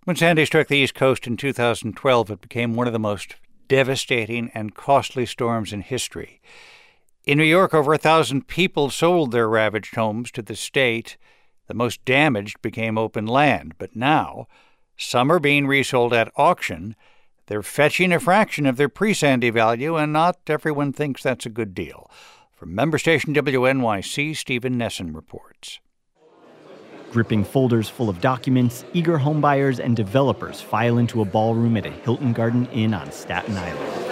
When Sandy struck the East Coast in 2012, it became one of the most devastating and costly storms in history. In New York, over 1,000 people sold their ravaged homes to the state. The most damaged became open land. But now, some are being resold at auction. They're fetching a fraction of their pre-Sandy value, and not everyone thinks that's a good deal. From member station WNYC, Stephen Nesson reports. Gripping folders full of documents, eager homebuyers and developers file into a ballroom at a Hilton Garden Inn on Staten Island.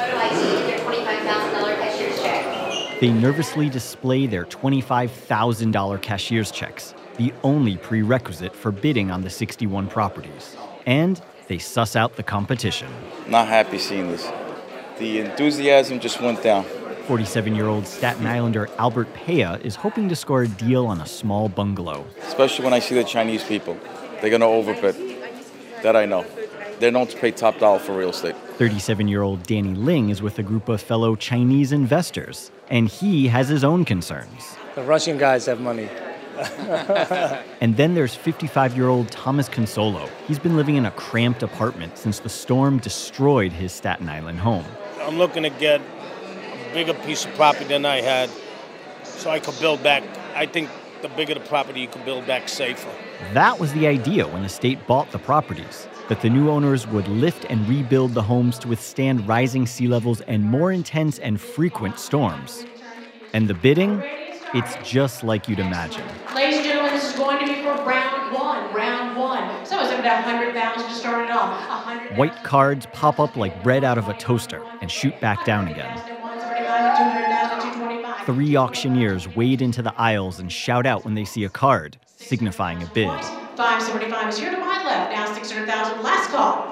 They nervously display their $25,000 cashier's checks, the only prerequisite for bidding on the 61 properties. And they suss out the competition. Not happy seeing this. The enthusiasm just went down. 47-year-old Staten Islander Albert Pea is hoping to score a deal on a small bungalow. Especially when I see the Chinese people. They're going to overbid. That I know. They're known to pay top dollar for real estate. 37-year-old Danny Ling is with a group of fellow Chinese investors, and he has his own concerns. The Russian guys have money. And then there's 55-year-old Thomas Consolo. He's been living in a cramped apartment since the storm destroyed his Staten Island home. I'm looking to get a bigger piece of property than I had so I could build back. I think the bigger the property, you can build back safer. That was the idea when the state bought the properties, that the new owners would lift and rebuild the homes to withstand rising sea levels and more intense and frequent storms. And the bidding? It's just like you'd imagine. Ladies and gentlemen, this is going to be for round one. So it's about 100,000 to start it off. White cards pop up like bread out of a toaster and shoot back down again. 3 auctioneers wade into the aisles and shout out when they see a card, signifying a bid. 575 is here to my left. Now 600,000. Last call.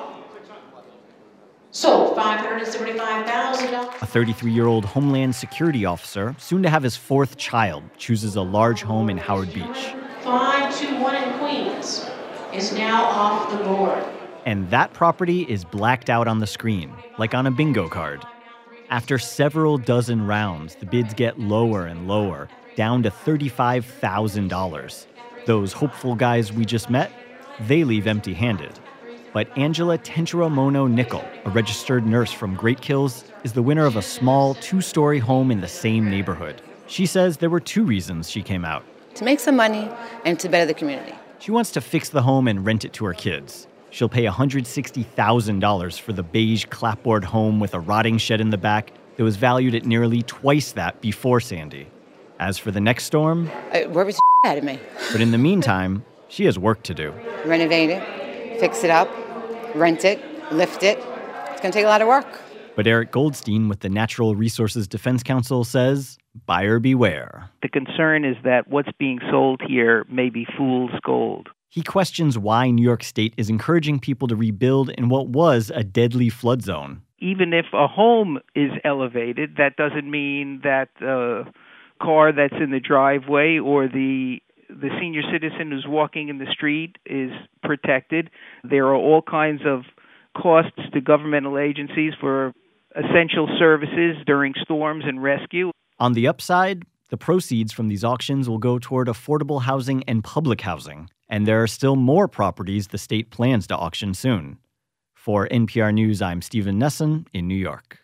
Sold $575,000. A 33-year-old Homeland Security officer, soon to have his 4th child, chooses a large home in Howard Beach. 521 in Queens is now off the board. And that property is blacked out on the screen, like on a bingo card. After several dozen rounds, the bids get lower and lower, down to $35,000. Those hopeful guys we just met, they leave empty-handed. But Angela Tenchiramono Nickel, a registered nurse from Great Kills, is the winner of a small 2-story home in the same neighborhood. She says there were 2 reasons she came out. To make some money and to better the community. She wants to fix the home and rent it to her kids. She'll pay $160,000 for the beige clapboard home with a rotting shed in the back that was valued at nearly twice that before Sandy. As for the next storm... worries the out of me. But in the meantime, she has work to do. Renovate it, fix it up, rent it, lift it. It's going to take a lot of work. But Eric Goldstein with the Natural Resources Defense Council says, buyer beware. The concern is that what's being sold here may be fool's gold. He questions why New York State is encouraging people to rebuild in what was a deadly flood zone. Even if a home is elevated, that doesn't mean that the car that's in the driveway or the senior citizen who's walking in the street is protected. There are all kinds of costs to governmental agencies for essential services during storms and rescue. On the upside, the proceeds from these auctions will go toward affordable housing and public housing. And there are still more properties the state plans to auction soon. For NPR News, I'm Stephen Nesson in New York.